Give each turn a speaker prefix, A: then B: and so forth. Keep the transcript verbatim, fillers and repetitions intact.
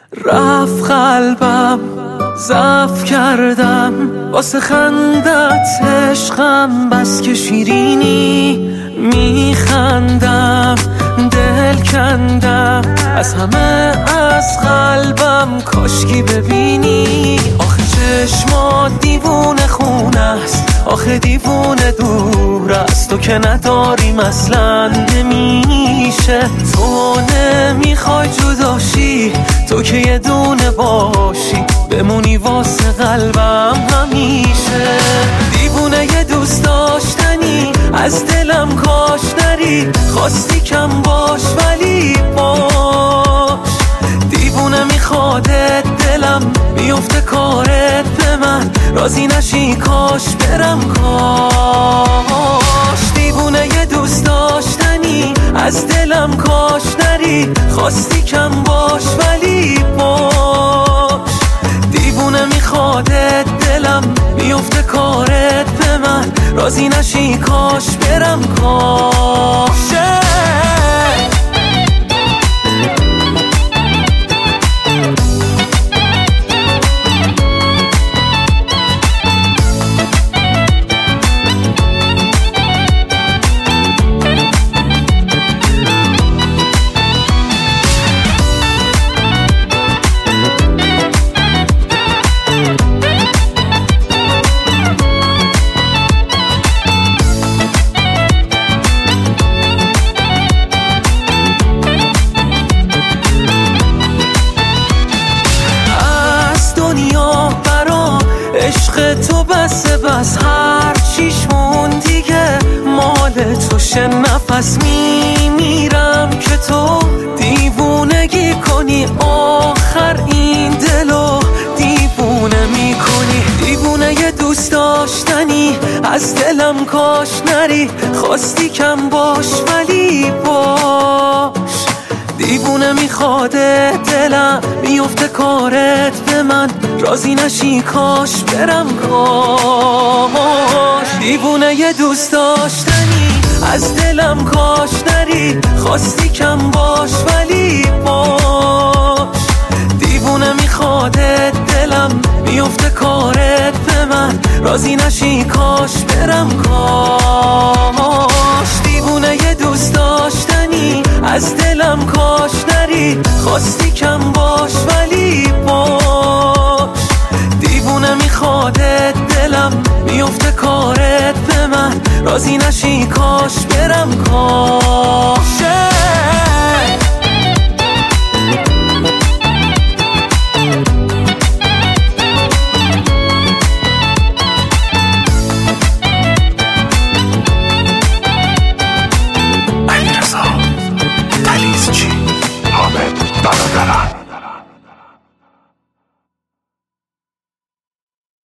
A: رفت قلبم ضعف کردم واسه خندت عشقم، بس که شیرینی میخندم دل کندم از همه از قلبم، کاشکی ببینی آخه چشمات دیوونه خونه است، آخه دیوونه دور است، تو که نداریم اصلا نمیشه، تو نمیخوای جداشی، تو که یه دونه باشی بمونی واسه قلبم همیشه، دیوونه یه دوست داشتنی از دلم کاش نری، خواستی کم باش ولی باش، دیوونه میخوادت دلم میفته کارت به من، راضی نشی کاش برم کاش، دیوونه یه دوست داشتنی از دلم کاش نری، خواستی کم باش ولی باش، دیوونه میخوادت دلم میفته کارت به من، راضی نشی کاش برم کاش. عشق تو بسه بس هر چیش مون دیگه مال تو شه، نفس میمیرم که تو دیوونگی کنی، آخر این دلو دیوونه میکنی، دیوونه یه دوست داشتنی از دلم کاش نری، خواستی کم باش ولی باش، دیوونه میخواده دلم میفته کارت به من، راضی نشی کاش برم کاش، دیوونه یه دوست داشتنی از دلم کاش نری، خواستی کم باش ولی باش، دیوونه میخواده دلم میفته کارت به من، راضی نشی کاش برم کاش، دیوونه یه دوست داشتنی از دلم کاش نری، خواستی کم باش ولی باش، دیوونه میخواده دلم میفته کارت به من، راضی نشی کاش برم کاش.
B: علیرضا تلیزچی، حامد برادران.